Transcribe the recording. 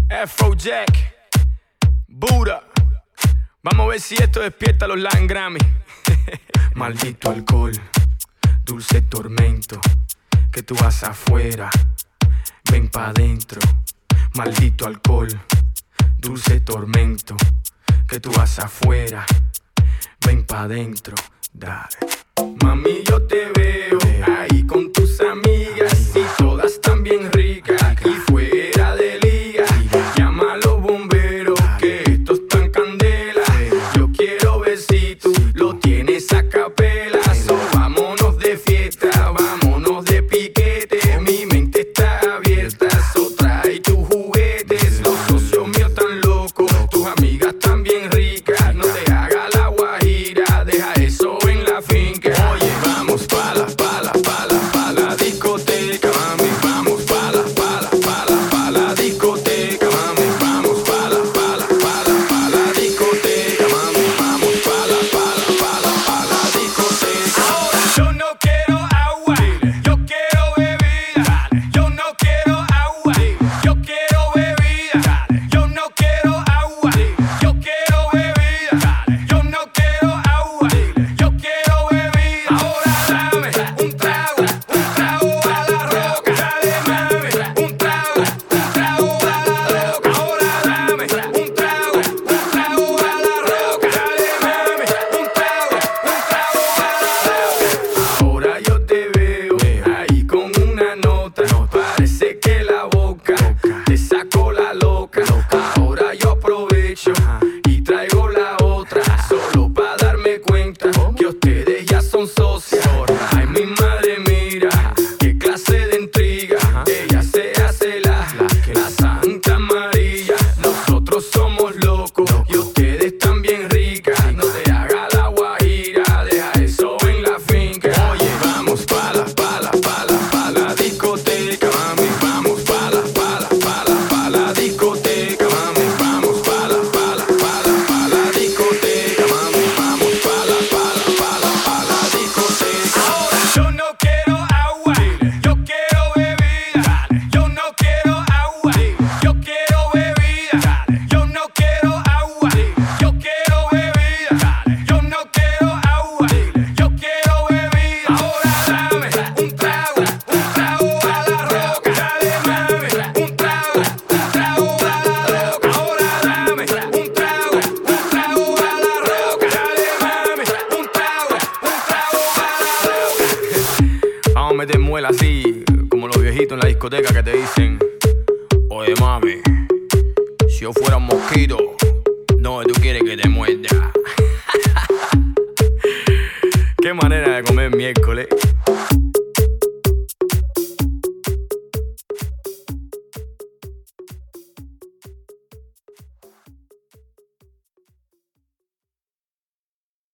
Afrojack, Buddha. Vamos a ver si esto despierta los Latin Grammy. Maldito alcohol, dulce tormento, que tú vas afuera, ven pa' dentro. Maldito alcohol, dulce tormento, que tú vas afuera, ven pa' dentro. Dale. Mami, yo te veo ahí con tus amigas y todas están bien ricas y fuera de liga. Llama a los bomberos que esto está en candela. Yo quiero ver si tú lo tienes a capela. So, vámonos de fiesta, vámonos de piquete. Mi mente está abierta, so trae tus juguetes. Los socios míos están locos, tus amigas están bien ricas. No te hagas la guajira, deja eso en la finca. Oye, vamos pa' la discoteca, mami. Vamos pa' la discoteca, mami. Vamos pa' la discoteca, mami. Vamos pa' la discoteca. Ahora yo no quiero agua, yo quiero bebida. Yo no quiero agua, yo quiero bebida. Yo no quiero agua, yo quiero bebida. Yo no quiero agua, yo quiero bebida. Ahora dame un trago a la roca. Dale, mami, un trago a la roca. Ahora dame un trago a la roca. Dale, mami, un trago a la roca. Ahora yo te veo ahí con una nota. Parece que la boca te sacó la loca. Ahora yo aprovecho y traigo la otra, solo pa' darme cuenta que ustedes ya son socias. Ay, mi madre, mira qué clase de intriga. Ella se hace la Santa María. Nosotros somos locos y ustedes están bien ricas. No te hagas la guajira, deja eso en la finca. Oye, vamos pa' la discoteca, mami. Vamos pa' la discoteca, mami. Vamos pa' la discoteca, mami. Vamos pa' la discoteca. Ahora yo no quiero agua, yo quiero bebida. Yo no quiero agua, yo quiero bebida. Yo no quiero agua, yo quiero bebida. Yo no quiero agua, yo quiero bebida. Ahora dame un trago a la roca. Dale, mami, un trago a la roca. Ahora dame un trago a la roca. Dale, mami, un trago a la roca. Vamos a meter muela así, como los viejitos en la discoteca que te dicen: oye, mami, si yo fuera un mosquito, no, tú quieres que te muerda. Qué manera de comer miércoles.